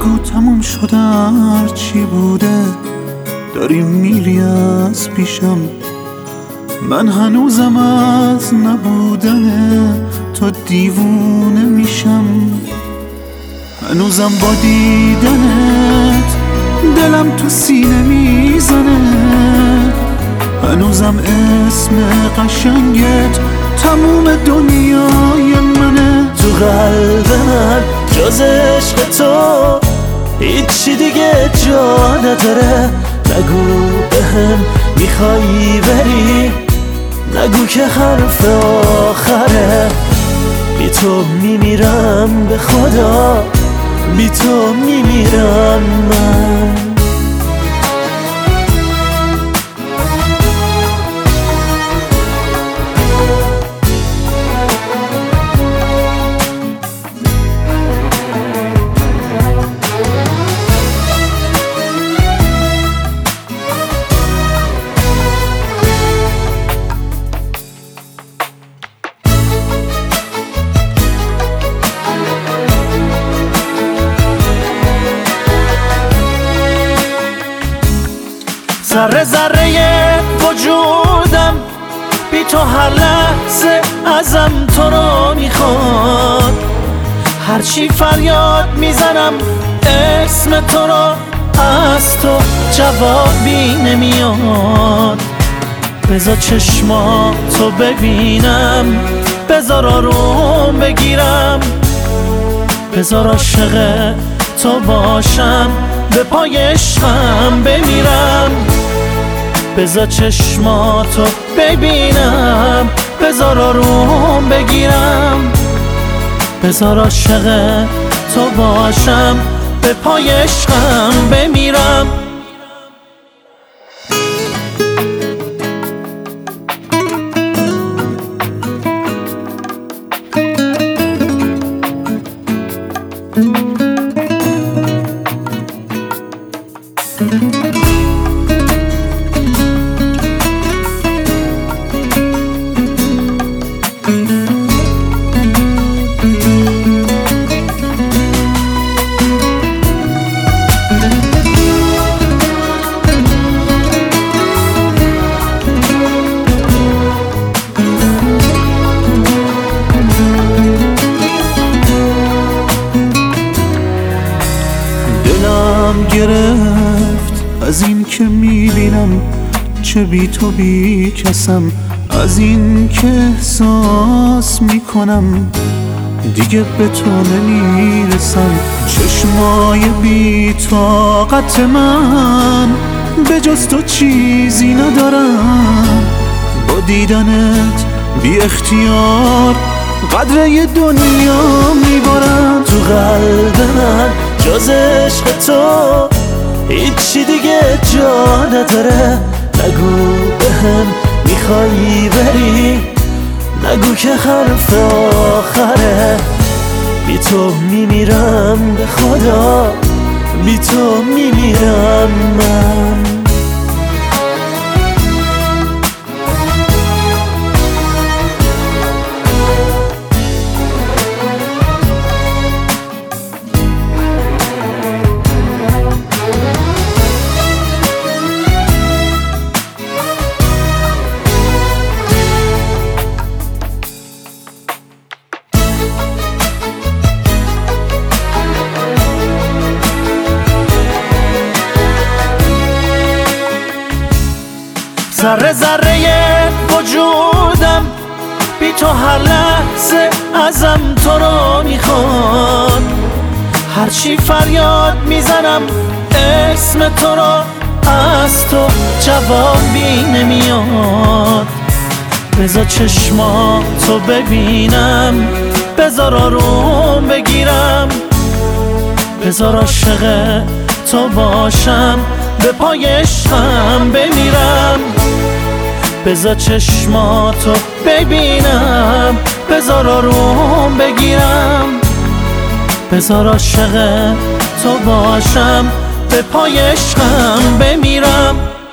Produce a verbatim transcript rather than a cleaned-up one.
بگو تموم شده هر چی بوده، داری میری از پیشم. من هنوزم از نبودن تو دیوونه میشم. هنوزم با دیدنت دلم تو سینه میزنه. هنوزم اسم قشنگت تموم دنیای منه. تو قلب من جز عشق تو هیچی دیگه جا نداره. نگو بهم میخوایی بری، نگو که حرف آخره. بی تو میمیرم به خدا، بی تو میمیرم من. ذره ذره وجودم بی تو هر لحظه ازم تو رو میخواد. هرچی فریاد میزنم اسم تو رو، از تو جوابی نمیاد. بذار چشماتو ببینم، بذار آروم بگیرم، بذار عاشق تو باشم، به پای عشقم بمیرم. بذار چشماتو ببینم، بذار آروم بگیرم، بذار عاشق تو باشم، به پای عشقم بمیرم. دلم گرفت از این که میبینم چه بی تو بی کسم. از این که احساس میکنم دیگه به تو نمیرسم. چشمای بی طاقت من به جز تو چیزی ندارم. با دیدنت بی اختیار قدر دنیا میبارم. تو قلب من جز عشق تو هیچی دیگه جا نداره. نگو بهم میخوایی بری، نگو که حرف آخره. بی تو میمیرم به خدا، بی تو میمیرم من. ذره ذره وجودم بی تو هر لحظه ازم تو رو میخواد. هرچی فریاد میزنم اسم تو رو، از تو جوابی نمیاد. بذار چشماتو ببینم، بذار آروم بگیرم، بذار عاشق تو باشم، به پای عشقم بمیرم. بذار چشماتو ببینم، بذار آروم بگیرم، بذار عاشق تو باشم، به پای عشقم بمیرم.